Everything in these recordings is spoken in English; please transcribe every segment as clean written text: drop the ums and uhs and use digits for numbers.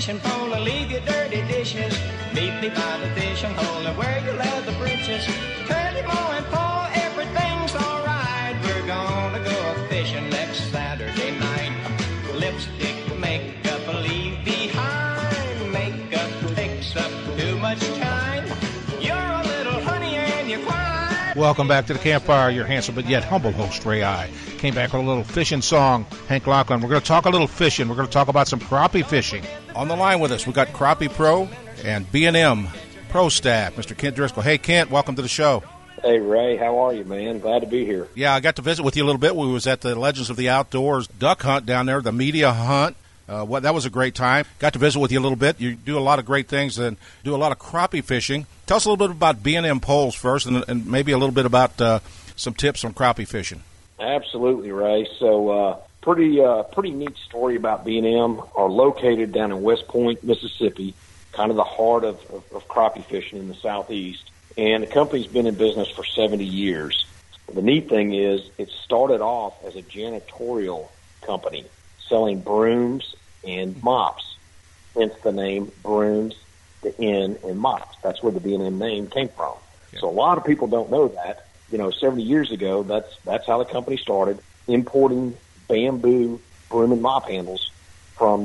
fishing pole and leave your dirty dishes. Meet me by the fishing hole and wear your leather breeches. Curly, Mo, and Paul, everything's alright. We're gonna go fishing next Saturday night. Lipstick, makeup, leave behind. Makeup takes up too much time. You're a little honey and you're fine. Welcome back to the Campfire. Your handsome but yet humble host, Ray I. Came back with a little fishing song, Hank Lachlan. We're going to talk a little fishing. We're going to talk about some crappie fishing. On the line with us, we got Crappie Pro and B&M Pro staff, Mr. Kent Driscoll. Hey, Kent, welcome to the show. Hey, Ray, how are you, man? Glad to be here. Yeah, I got to visit with you a little bit. We was at the Legends of the Outdoors duck hunt down there, the media hunt. That was a great time. Got to visit with you a little bit. You do a lot of great things and do a lot of crappie fishing. Tell us a little bit about B&M poles first and maybe a little bit about some tips on crappie fishing. Absolutely, Ray. So pretty neat story about B&M. Are located down in West Point, Mississippi, kind of the heart of crappie fishing in the southeast. And the company's been in business for 70 years. The neat thing is it started off as a janitorial company selling brooms and mops, hence the name brooms, the N, and mops. That's where the B&M name came from. Yeah. So a lot of people don't know that. 70 years ago, that's how the company started, importing bamboo broom and mop handles from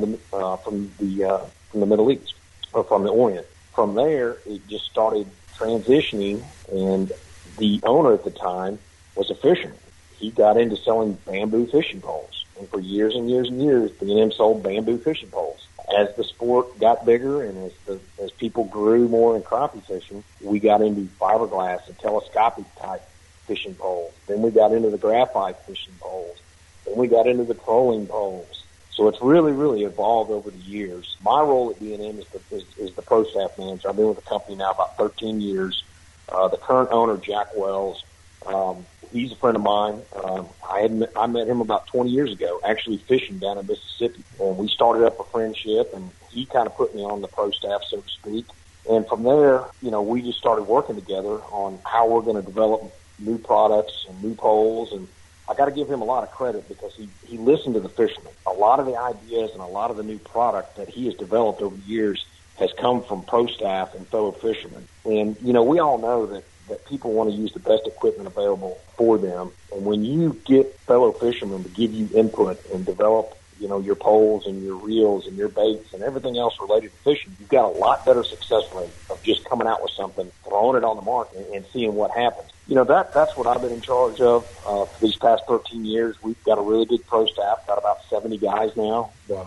the Middle East or from the Orient. From there, it just started transitioning, and the owner at the time was a fisherman. He got into selling bamboo fishing poles, and for years and years and years, B&M sold bamboo fishing poles. As the sport got bigger and as people grew more in crappie fishing, we got into fiberglass and telescopic type fishing poles. Then we got into the graphite fishing poles. Then we got into the trolling poles. So it's really, really evolved over the years. My role at B&M is the pro staff manager. I've been with the company now about 13 years. The current owner, Jack Wells, he's a friend of mine. I met him about 20 years ago, actually fishing down in Mississippi. And we started up a friendship, and he kind of put me on the pro staff, so to speak. And from there, we just started working together on how we're going to develop new products and new poles. And I got to give him a lot of credit because he listened to the fishermen. A lot of the ideas and a lot of the new product that he has developed over the years has come from pro staff and fellow fishermen. And, we all know that people want to use the best equipment available for them. And when you get fellow fishermen to give you input and develop, your poles and your reels and your baits and everything else related to fishing, you've got a lot better success rate of just coming out with something, throwing it on the market and seeing what happens. That's what I've been in charge of for these past 13 years. We've got a really big pro staff, got about 70 guys now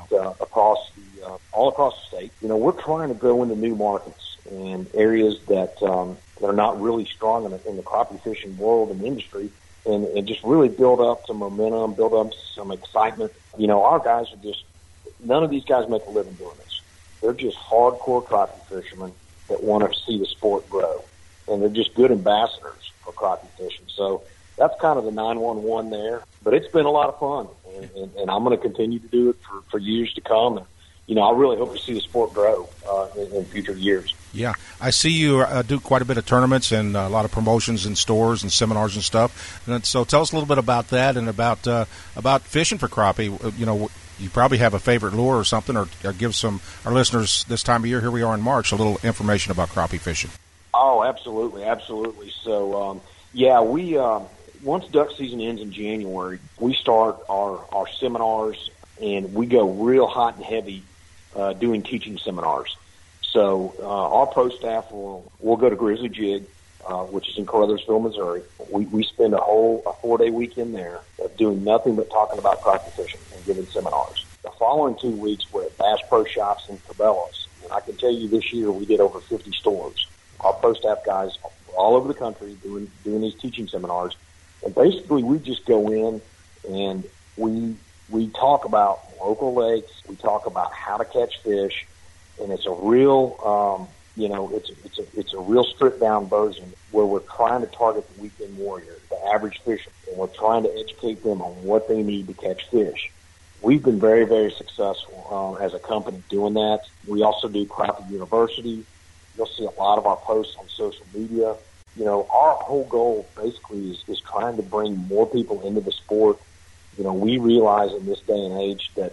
all across the state. We're trying to go into new markets and areas that are not really strong in the crappie fishing world and industry, and just really build up some momentum, build up some excitement. Our guys are none of these guys make a living doing this. They're just hardcore crappie fishermen that want to see the sport grow, and they're just good ambassadors for crappie fishing. So that's kind of the 911 there. But it's been a lot of fun, and I'm going to continue to do it for years to come. And, I really hope to see the sport grow in future years. Yeah, I see you do quite a bit of tournaments and a lot of promotions in stores and seminars and stuff. And so tell us a little bit about that and about fishing for crappie. You probably have a favorite lure or something, or give our listeners this time of year, here we are in March, a little information about crappie fishing. Oh, absolutely. So, we once duck season ends in January, we start our seminars, and we go real hot and heavy doing teaching seminars. So our pro staff will go to Grizzly Jig, which is in Caruthersville, Missouri. We spend a 4-day weekend there of doing nothing but talking about crappie fishing and giving seminars. The following 2 weeks, we're at Bass Pro Shops in Cabela's. And I can tell you this year we did over 50 stores. Our pro staff guys all over the country doing these teaching seminars. And basically we just go in and we talk about local lakes. We talk about how to catch fish. And it's a real, it's a real stripped down version where we're trying to target the weekend warrior, the average fisherman, and we're trying to educate them on what they need to catch fish. We've been very, very successful as a company doing that. We also do Crappie University. You'll see a lot of our posts on social media. Our whole goal basically is trying to bring more people into the sport. We realize in this day and age that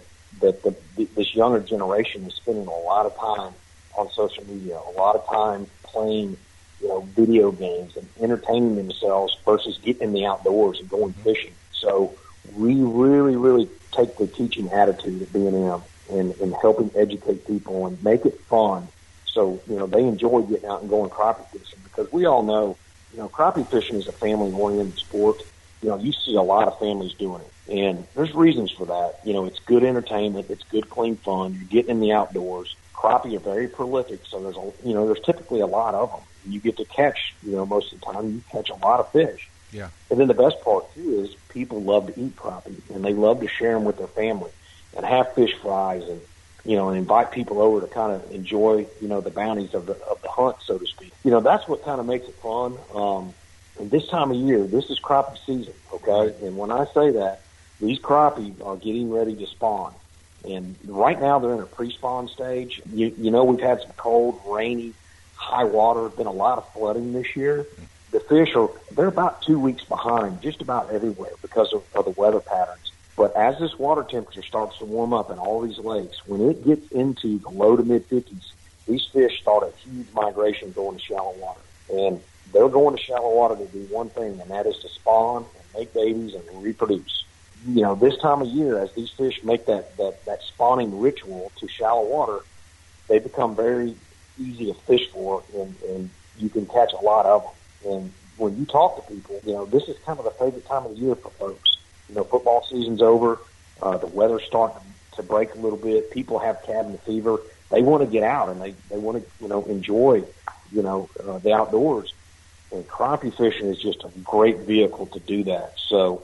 that this younger generation is spending a lot of time on social media, a lot of time playing, video games and entertaining themselves versus getting in the outdoors and going fishing. So we really, really take the teaching attitude at B&M and helping educate people and make it fun. So, they enjoy getting out and going crappie fishing, because we all know, crappie fishing is a family-oriented sport. You see a lot of families doing it, and there's reasons for that. It's good entertainment, it's good, clean fun. You're getting in the outdoors. Crappie are very prolific, so there's typically a lot of them. You get to catch, most of the time you catch a lot of fish. Yeah. And then the best part too is people love to eat crappie, and they love to share them with their family and have fish fries and and invite people over to kind of enjoy, the bounties of the hunt, so to speak. That's what kind of makes it fun. And this time of year, this is crappie season, okay? And when I say that, these crappie are getting ready to spawn. And right now they're in a pre-spawn stage. We've had some cold, rainy, high water. Been a lot of flooding this year. The fish they're about 2 weeks behind just about everywhere because of the weather patterns. But as this water temperature starts to warm up in all these lakes, when it gets into the low to mid-50s, these fish start a huge migration going to shallow water. And they're going to shallow water to do one thing, and that is to spawn and make babies and reproduce. This time of year, as these fish make that spawning ritual to shallow water, they become very easy to fish for, and you can catch a lot of them. And when you talk to people, this is kind of the favorite time of the year for folks. Football season's over. The weather's starting to break a little bit. People have cabin fever. They want to get out, and they want to, enjoy, the outdoors. And crappie fishing is just a great vehicle to do that. So,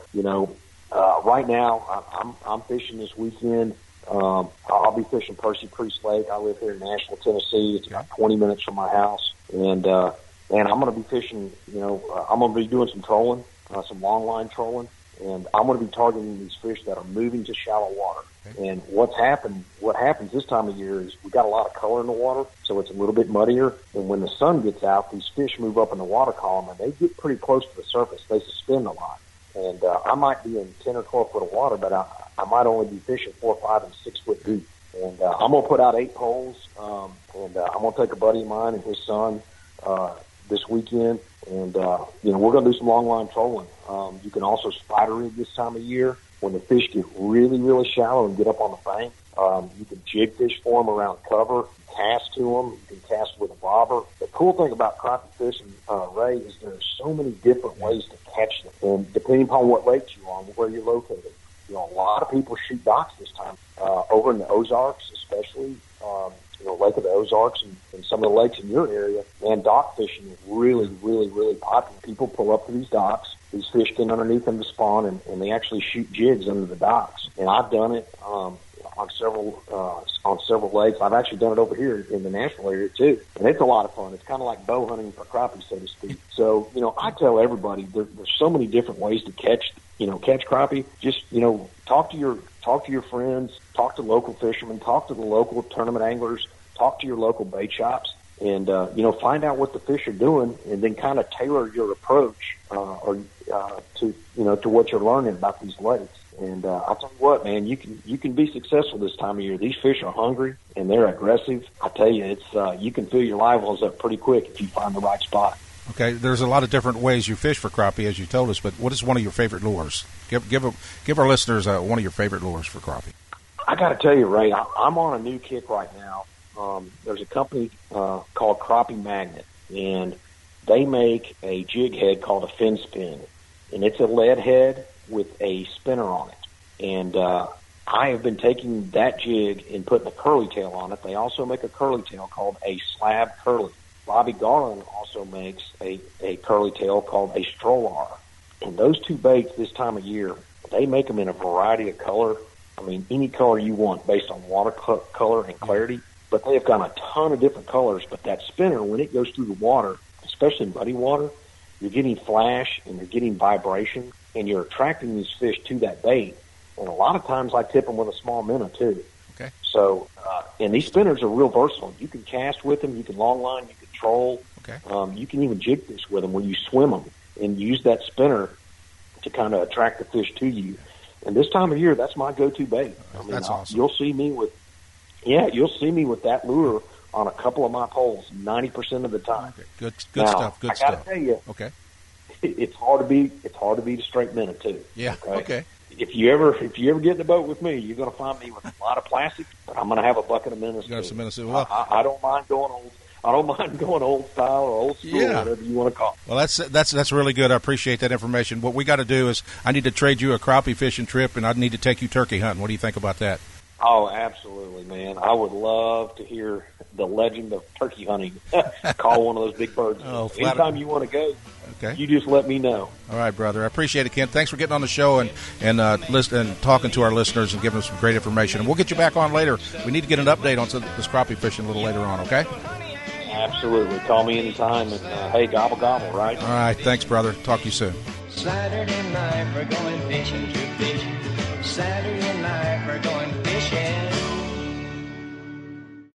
right now I'm fishing this weekend. I'll be fishing Percy Priest Lake. I live here in Nashville, Tennessee. It's about 20 minutes from my house. And I'm going to be fishing, I'm going to be doing some trolling, some long line trolling. And I'm going to be targeting these fish that are moving to shallow water. Okay. And what happens this time of year is we got a lot of color in the water, so it's a little bit muddier. And when the sun gets out, these fish move up in the water column, and they get pretty close to the surface. They suspend a lot. And I might be in 10 or 12 foot of water, but I might only be fishing 4, 5, and 6 foot deep. And I'm going to put out 8 poles, and I'm going to take a buddy of mine and his son this weekend, and we're going to do some long line trolling. You can also spider rig this time of year when the fish get really, really shallow and get up on the bank. You can jig fish for them around cover, cast to them. You can cast with a bobber. The cool thing about crappie fishing, Ray, is there's so many different ways to catch them, and depending upon what lake you're on, where you're located. A lot of people shoot docks this time over in the Ozarks, especially. Lake of the Ozarks and some of the lakes in your area, and dock fishing is really, really, really popular. People pull up to these docks. These fish get underneath them to spawn, and they actually shoot jigs under the docks. And I've done it on several lakes. I've actually done it over here in the Nashville area too, and it's a lot of fun. It's kind of like bow hunting for crappie, so to speak. So I tell everybody there's so many different ways to catch crappie. Just talk to your friends, talk to local fishermen, talk to the local tournament anglers, talk to your local bait shops, and find out what the fish are doing, and then kind of tailor your approach to what you're learning about these lakes. And I'll tell you what, man, you can be successful this time of year. These fish are hungry and they're aggressive. I tell you, it's you can fill your live wells up pretty quick if you find the right spot. Okay, there's a lot of different ways you fish for crappie, as you told us, but what is one of your favorite lures? Give our listeners one of your favorite lures for crappie. I got to tell you, Ray, I'm on a new kick right now. There's a company called Crappie Magnet, and they make a jig head called a fin spin, and it's a lead head with a spinner on it. And I have been taking that jig and putting a curly tail on it. They also make a curly tail called a slab curly. Bobby Garland also makes a curly tail called a strollar. And those two baits this time of year, they make them in a variety of color. I mean, any color you want based on water color and clarity. But they have got a ton of different colors. But that spinner, when it goes through the water, especially in muddy water, you're getting flash and you're getting vibration, and you're attracting these fish to that bait. And a lot of times I tip them with a small minnow too. Okay. So, and these spinners are real versatile. You can cast with them, you can long line, you can troll. Okay. You can even jig fish with them when you swim them and use that spinner to kind of attract the fish to you. And this time of year, that's my go-to bait. I mean, That's awesome. You'll see me with that lure on a couple of my poles 90% of the time. Okay. Good Now, stuff. Good I gotta stuff. tell you, Okay. it's hard to beat a straight minnow too. Yeah. Okay. If you ever get in the boat with me, you're going to find me with a lot of plastic, but I'm going to have a bucket of minnows You got too. some minnows too. Well, I don't mind going old. I don't mind going old style or old school, Yeah. whatever you want to call it. Well, that's really good. I appreciate that information. What we got to do is I need to trade you a crappie fishing trip, and I need to take you turkey hunting. What do you think about that? Oh, absolutely, man. I would love to hear the legend of turkey hunting. Call one of those big birds. Anytime you want to go, Okay. you just let me know. All right, brother. I appreciate it, Ken. Thanks for getting on the show and talking to our listeners and giving us some great information. And we'll get you back on later. We need to get an update on this crappie fishing a little later on, okay? Absolutely. Call me anytime. And, hey, gobble, gobble, right? All right. Thanks, brother. Talk to you soon. Saturday night we're going fishing to fish. Saturday night we're going